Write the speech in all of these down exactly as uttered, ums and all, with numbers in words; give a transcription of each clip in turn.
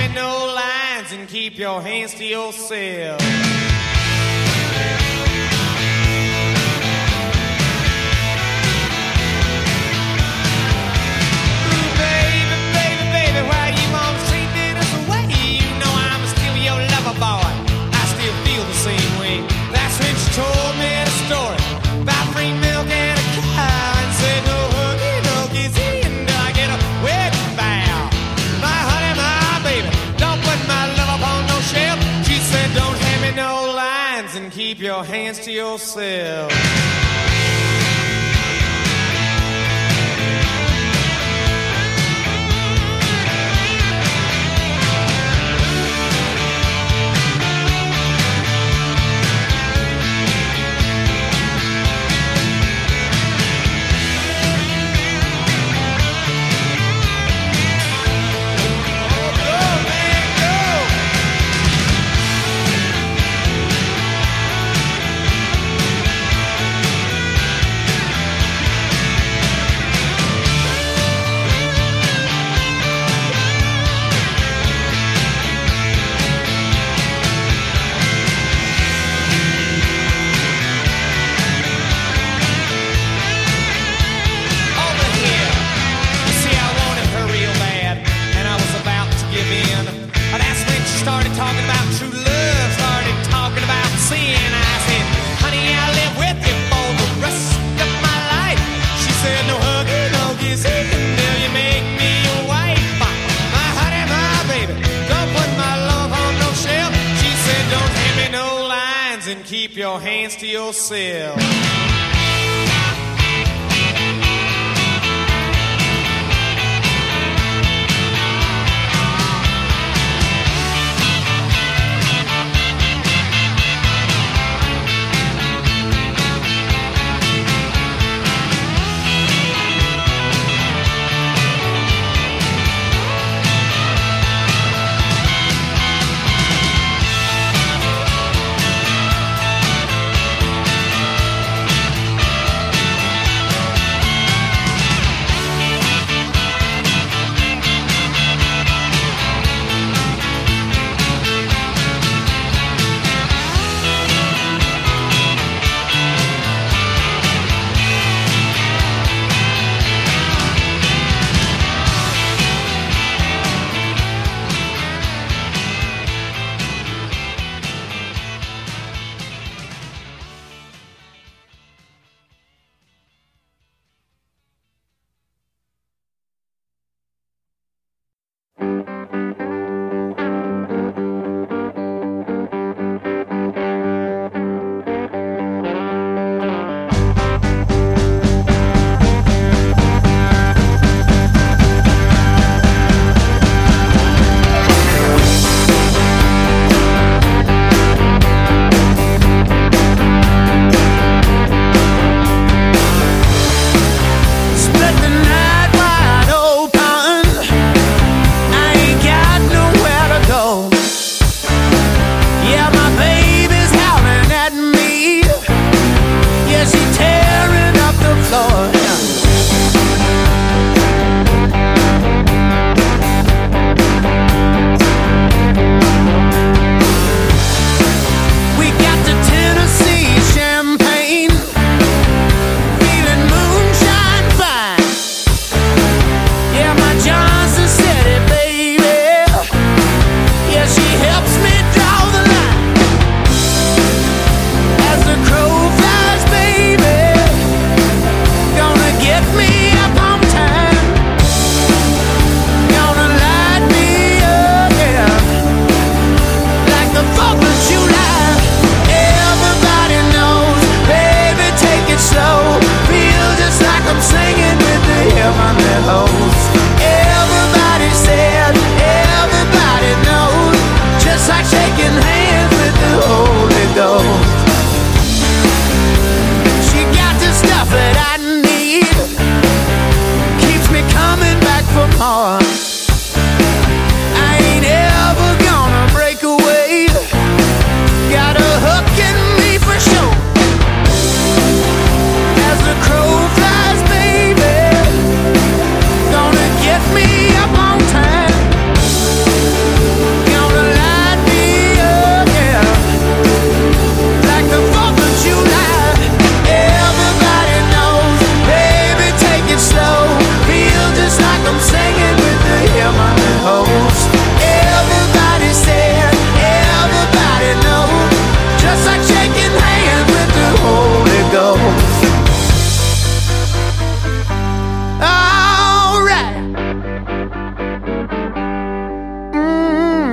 me no lines and keep your hands to yourself. Ooh, baby, baby, baby, why you always treat me this way? You know I'm still your lover boy. I still feel the same way. That's when she told me the story about free milk and a cow and said no hooky, no kissy until I get a wedding vow. My honey, my baby, don't put my love up on no shelf. She said don't hand me no lines and keep your hands to yourself. Keep your hands to yourself.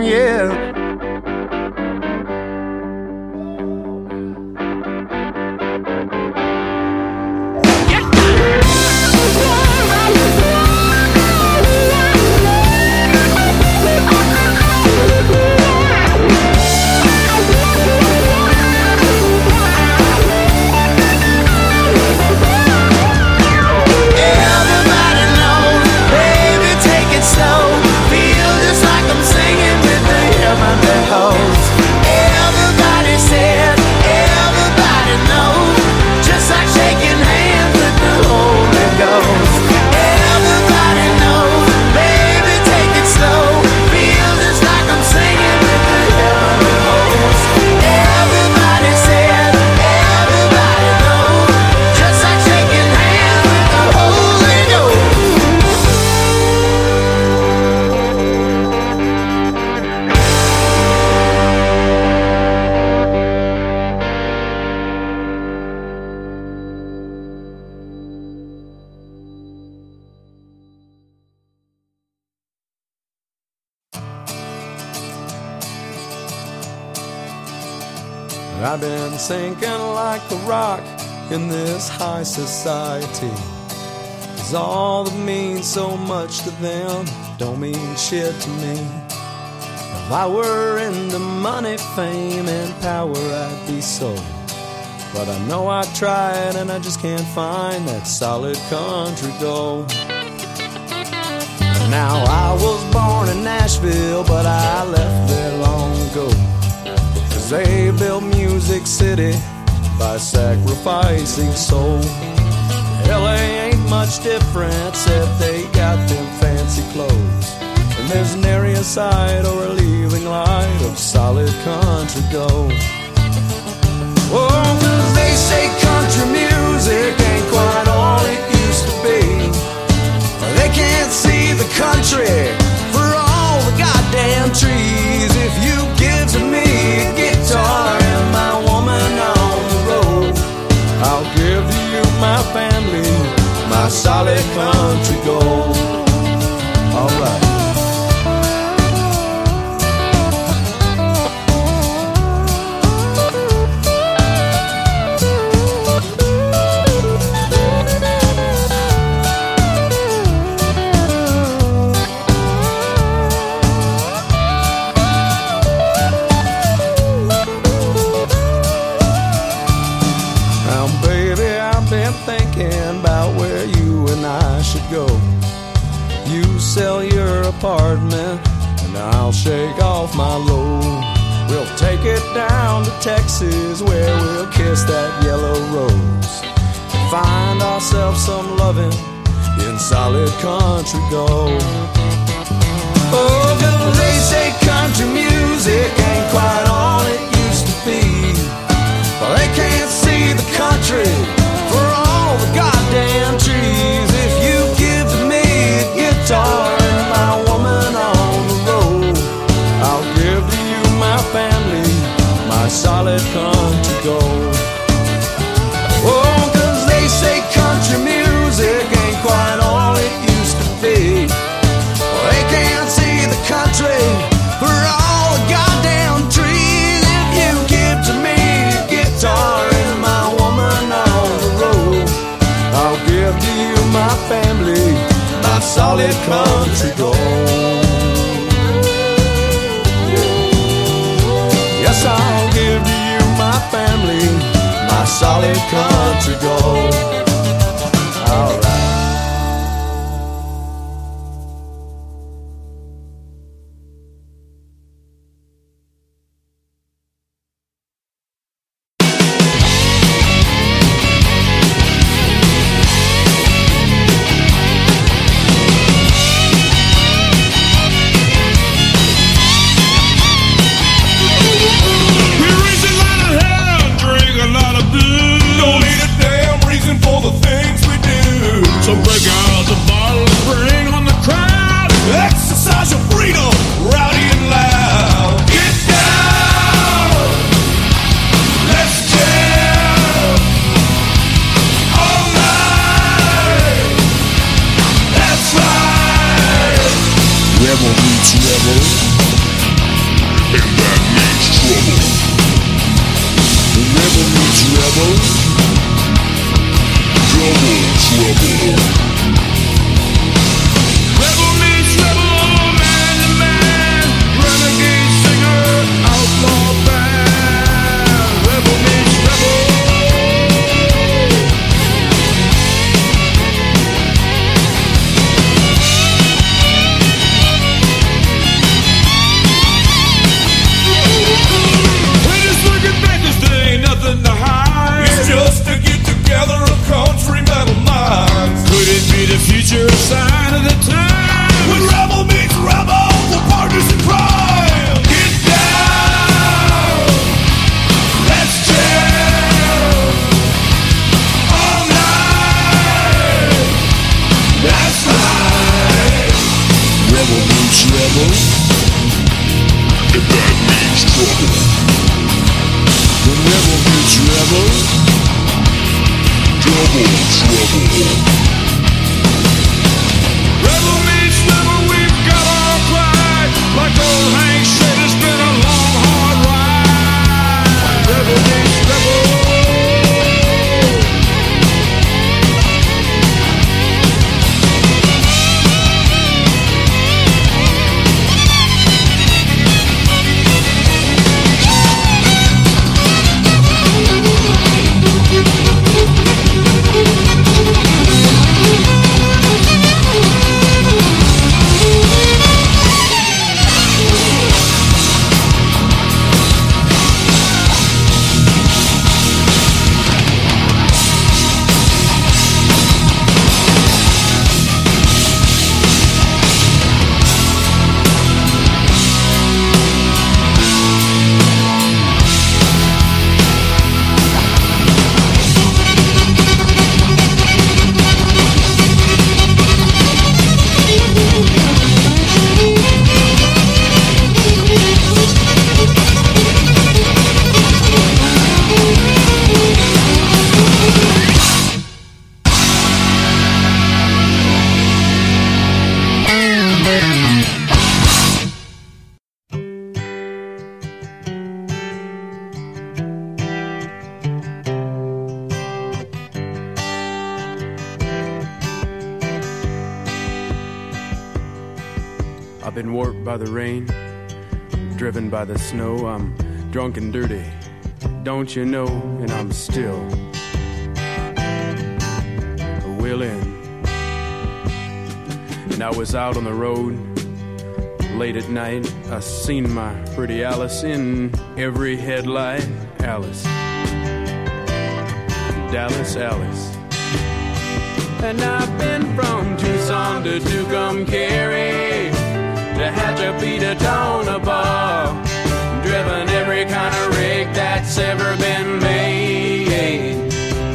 yeah. I've been sinking like a rock in this high society, 'cause all that means so much to them don't mean shit to me. If I were into money, fame, and power, I'd be sold. But I know I've tried and I just can't find that solid country gold. Now I was born in Nashville, but I left there long ago. They built Music City by sacrificing soul. L A ain't much different, except they got them fancy clothes. And there's an area side or a leaving light of solid country gold. Oh, 'cause they say country music ain't quite all it used to be. They can't see the country for all the goddamn trees. If you give to me a guitar and my woman on the road, I'll give to you my family, my solid country gold. All right. Go. You sell your apartment and I'll shake off my load. We'll take it down to Texas where we'll kiss that yellow rose and find ourselves some loving in solid country gold. Oh, 'cause they say country music ain't quite all it used to be. Well, they can't see the country for all the goddamn trees. If you give to me a guitar and my woman on the road, I'll give to you my family, my solid country gold. Oh, 'cause they say country music ain't quite all it used to be. Well, they can't see the country for all the goddamn trees. If you give to me a guitar and my woman on the road, I'll give to you my family, my solid country gold. Yes, I'll give to you my family, my solid country gold. All right. Rebel meets rebel. trouble, double trouble. Rebel meets rebel, we've got our pride. Like old Hank said, it's been a long, hard ride. Rebel meets rebel. Been warped by the rain, driven by the snow. I'm drunk and dirty, don't you know? And I'm still willing. And I was out on the road late at night. I seen my pretty Alice in every headlight. Alice, Dallas, Alice. And I've been from Tucson to Tucumcari, to Hatchapee to Tonopah, driven every kind of rig that's ever been made,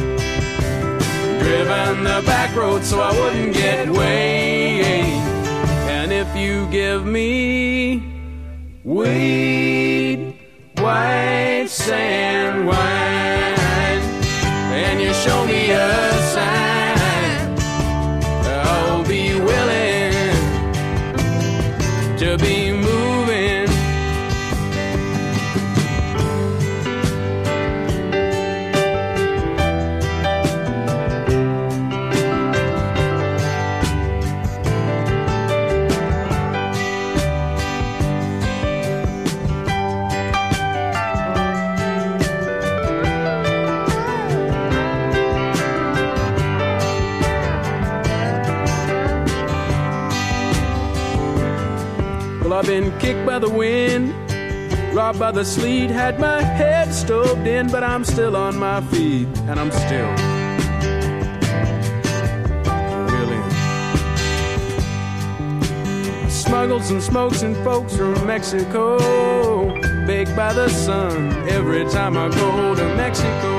driven the back road so I wouldn't get weighed. And if you give me weed, white sand wine, and you show me a sign, I'll be willing to be moving. I've been kicked by the wind, robbed by the sleet, had my head stoved in, but I'm still on my feet, and I'm still willing. Smuggled some smokes and folks from Mexico, baked by the sun every time I go to Mexico,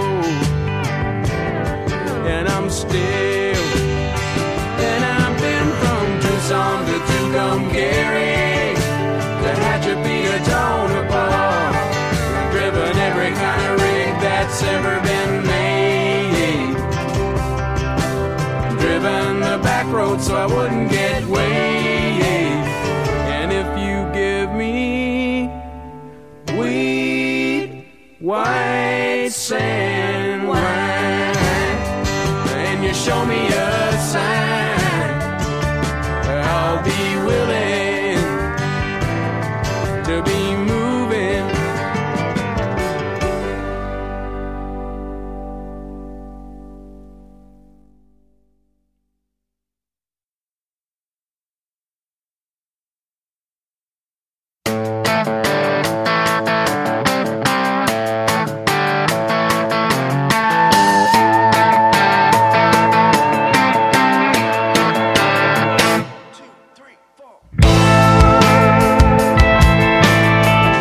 and I'm still, and I've been from Tucson to Tucumcari, to Hatchapee to Tonopah, driven every kind of rig that's ever been made, driven the back road so I wouldn't get weighed. And if you give me weed, white sand wine, and you show me a sign, I'll be willing to be moving. Two, three, four.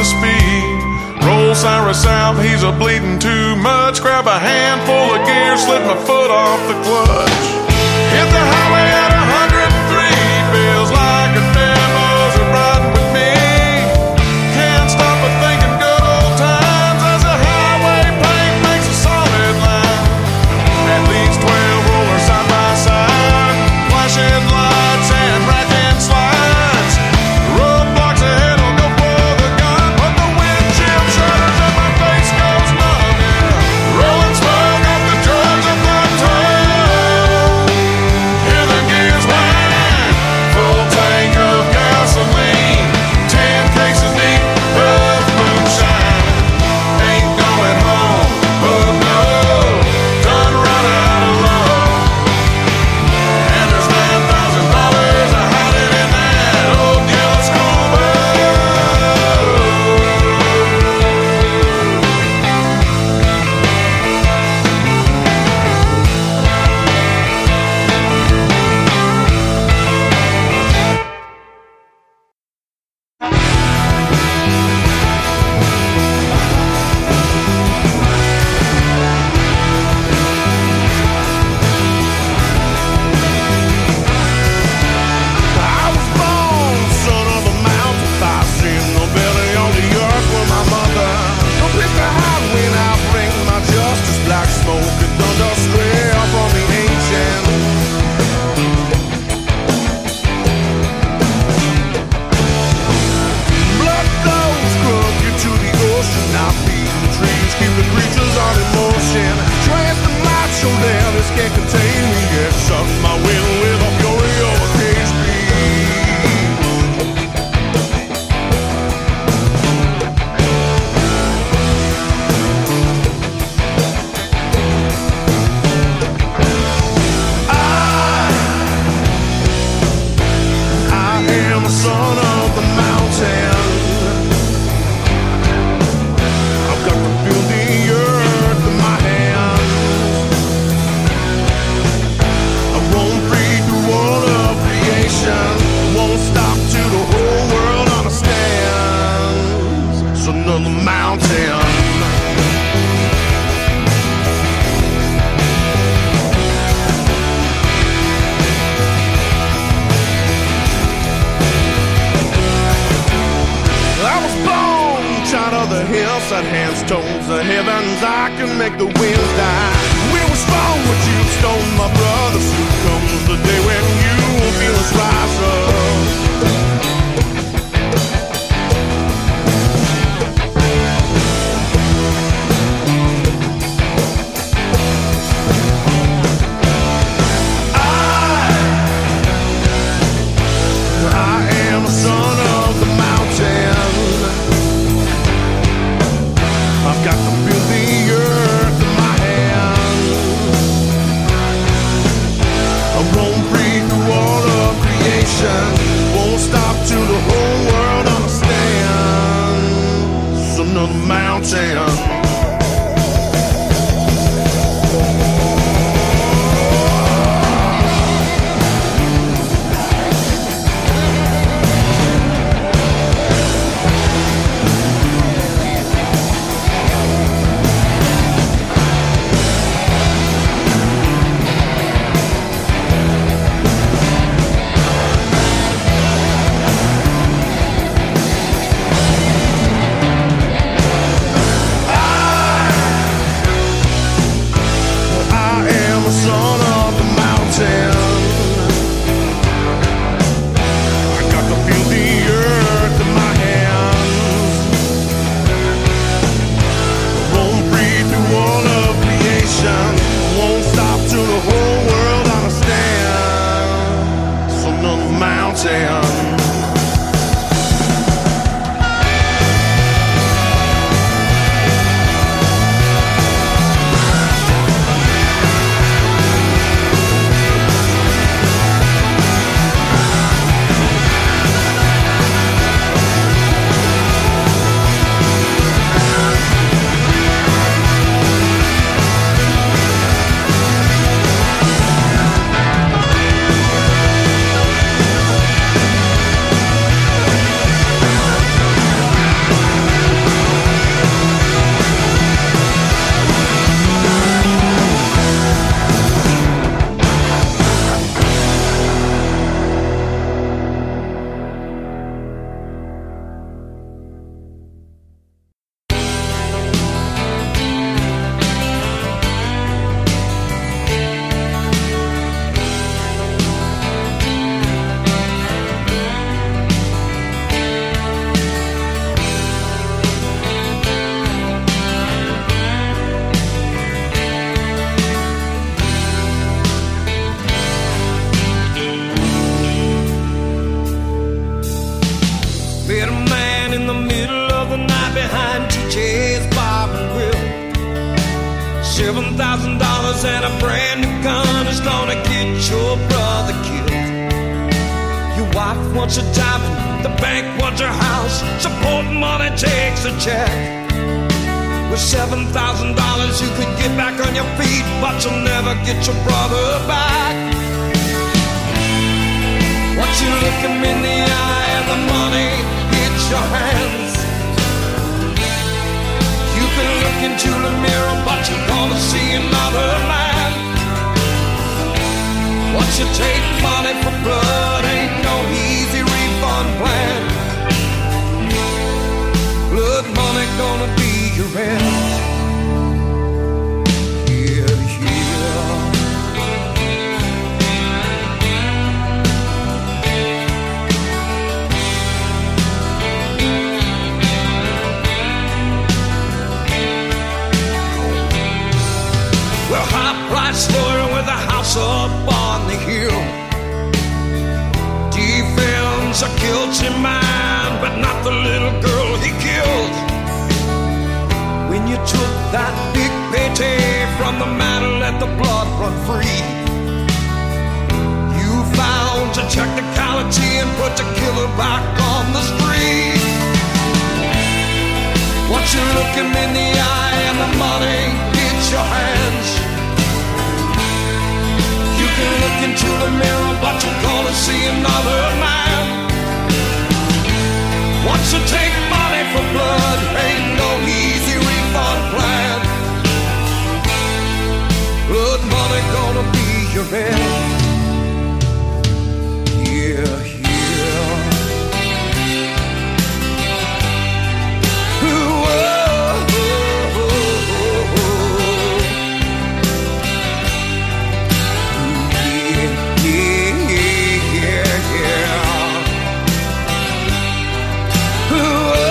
speed. Roll Cyrus out, he's a bleeding too much. Grab a handful of gear, slid my foot off the clutch. Hit the highway at one hundred three, feels like a demo's riding with me. Can't stop but thinking good old times as the highway paint makes a solid line. At least twelve rollers side by side, flashing lights and racking slides. Roadblocks ahead will go for the gun, but the windshield shutters and my face goes numb. Yeah, rolling smoke off the drugs of the tongue. Hear the gears whine, full tank of gasoline, ten cases deep of moonshine. Ain't going home, oh no, done run out of love. And there's nine thousand dollars I hiding in that old yellow school bus. I was born son of the mountain, fire in the belly on the earth with my mother. No place to hide when I bring my justice. Black smoke and thunder straight up on the ancient. Blood flows crooked to the ocean. I feed the trees, keep the creatures on in motion. Trans the macho there, this can't contain me. It sucks my will with a fury of a cage I am a son of the mountain. I've got to feel the earth in my hands. I won't breathe through all of creation. Won't stop till the whole world understands. Son of the mountain. I was born child of the hillside, hands towards the heavens. I can make the winds die. We were strong, but you stole my brother. Soon comes the day when you will feel us rise up. I am a son of the mountain. I've got to feel the earth in my hands. I won't breathe through all of creation. Won't stop till the whole world understands. Son of the mountain. I Seven thousand dollars and a brand new gun is gonna get your brother killed. Your wife wants a diamond, the bank wants your house. Support money takes a check. With seven thousand dollars you could get back on your feet, but you'll never get your brother back. Once you look him in the eye and the money hits your hands, you can look into the mirror, but you're gonna see another man. Once you take money for blood, ain't no easy refund plan. Blood money gonna be your end. Lawyer with a house up on the hill. Defense a guilty man, but not the little girl he killed. When you took that big payday from the man and let the blood run free, you found a technicality and put the killer back on the street. Once you look him in the eye and the money hits your hands, you can look into the mirror, but you're gonna see another man. Once you take money for blood, ain't no easy refund plan. Blood money gonna be your end. Yeah, yeah. Ooh, oh, oh, oh, oh, oh. Yeah, yeah. Ooh,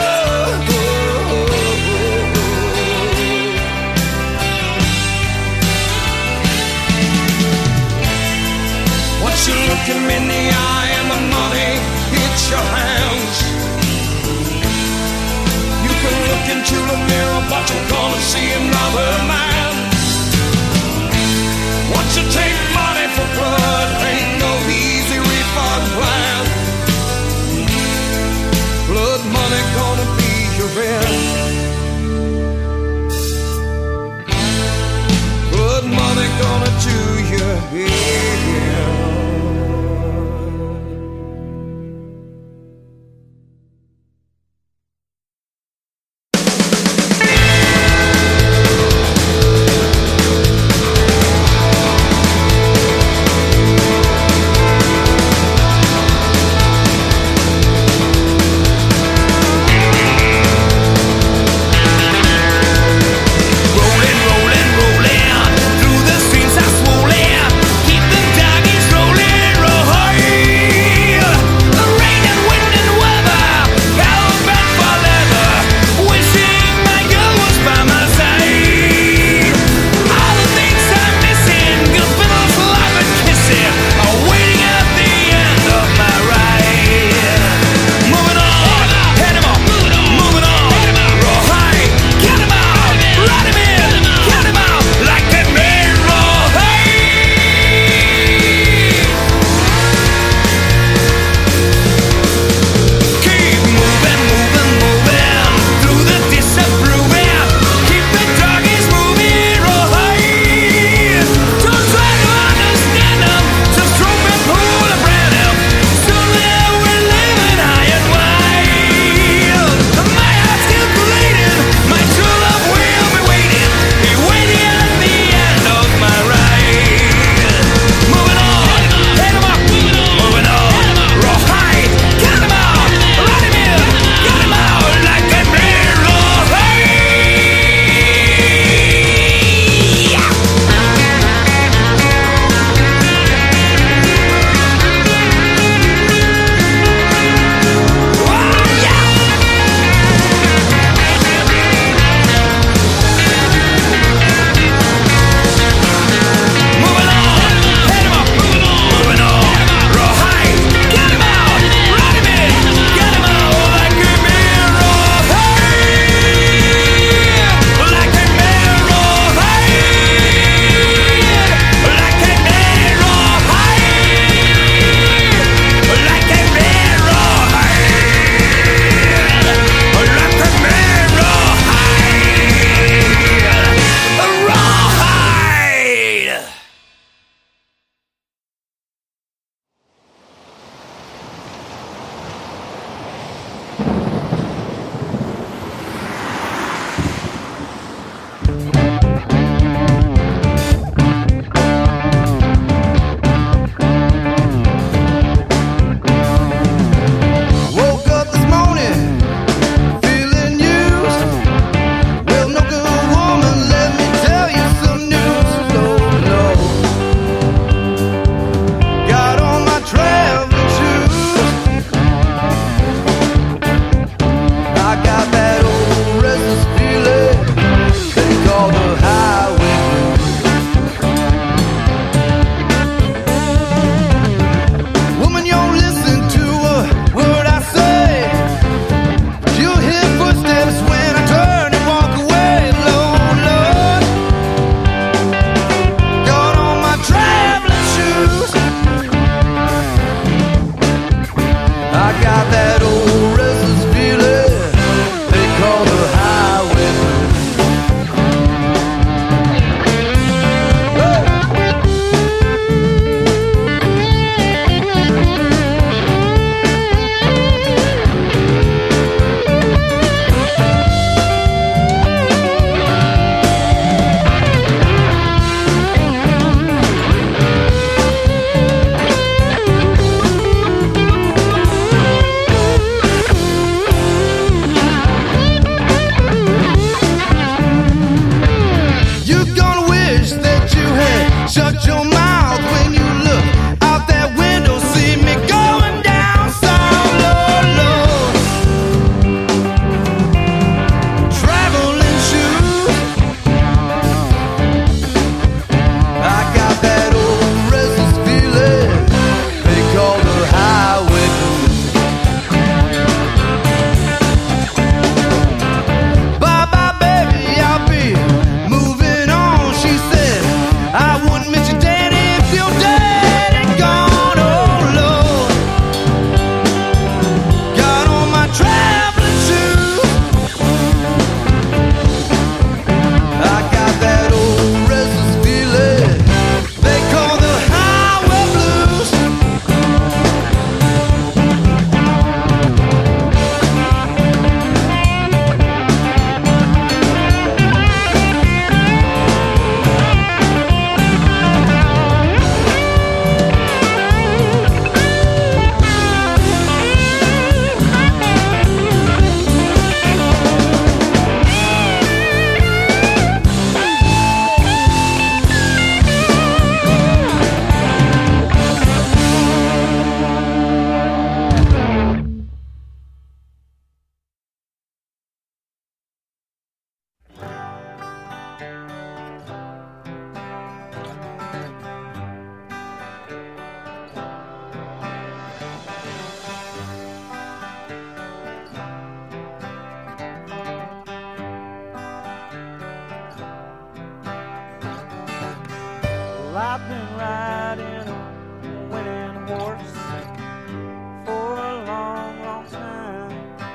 Well, I've been riding a winning horse for a long, long time.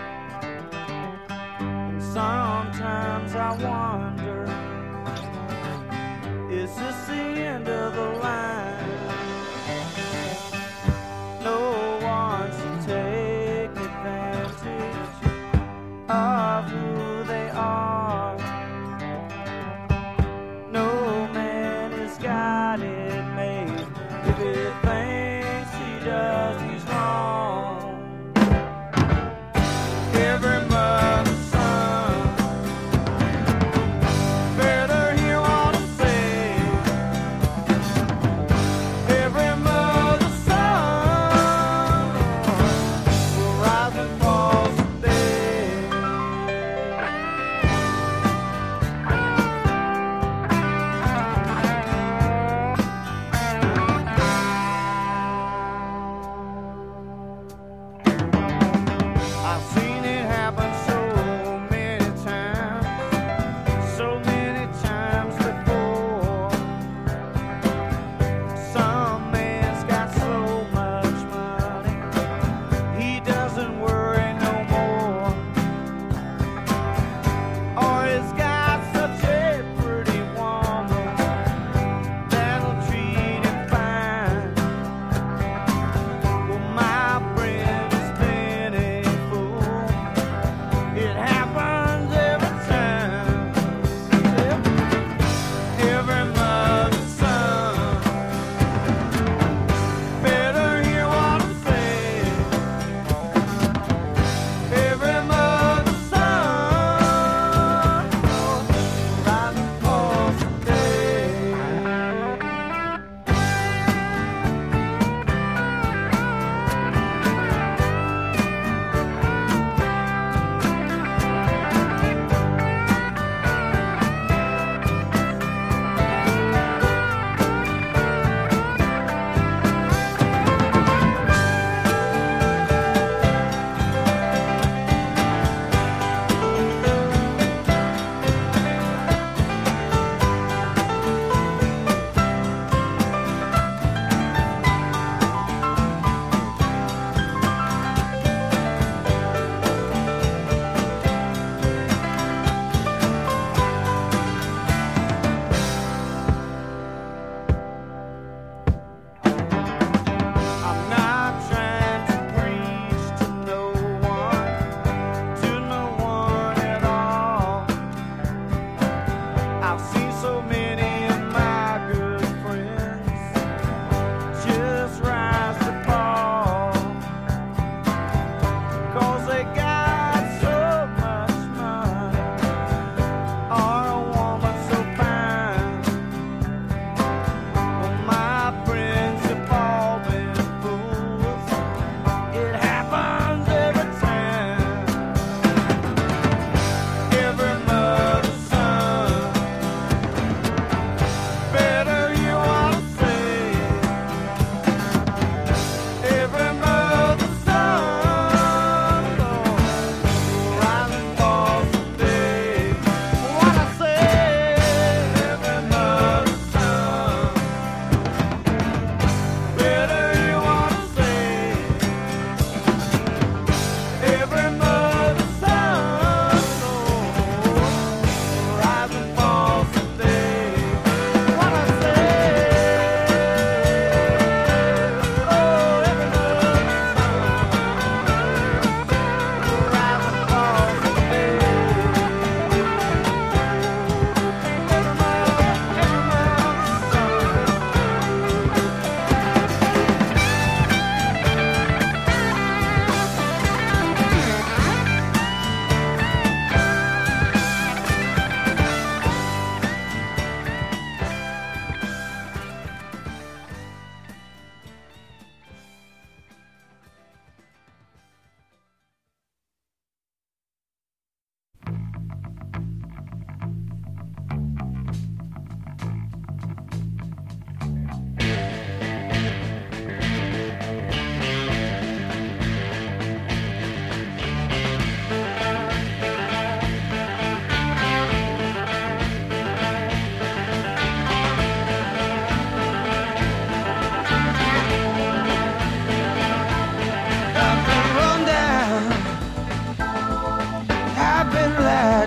And sometimes I wonder, is this the end of the line? No one should take advantage of who they are. No man has got it made. If he thinks he does, he's wrong. Every mother's son better hear what I say. Every mother's son will rise and fall someday.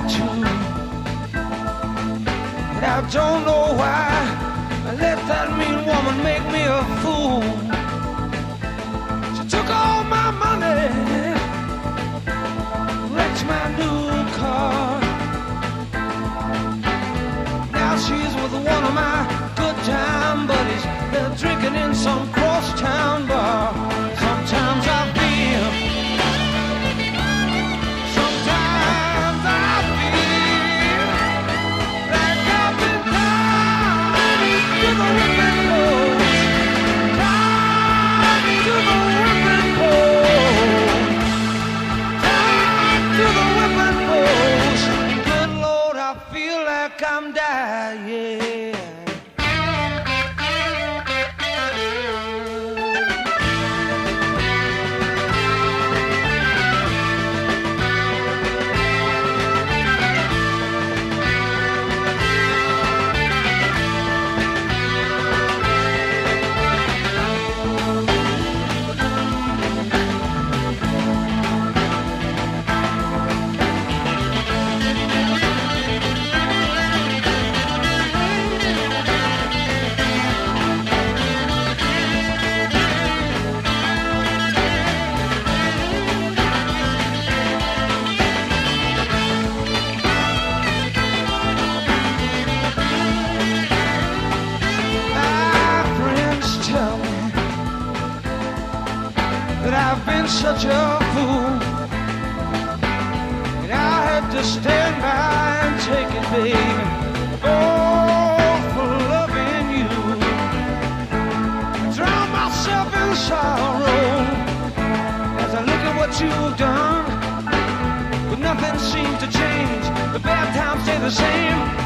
too. And I don't know why I let that mean woman make me a fool. She took all my money, wrecked my new car. Now she's with one of my good time buddies. They're drinking in some crosstown bar. Sometimes I feel, sometimes I feel like I've been tied to the whipping post, tied to the whipping post, tied to the whipping post. Good Lord, I feel like I'm dying. I've been such a fool, and I had to stand by and take it, baby. Oh, for loving you, I drown myself in sorrow as I look at what you've done. But nothing seems to change. The bad times stay the same.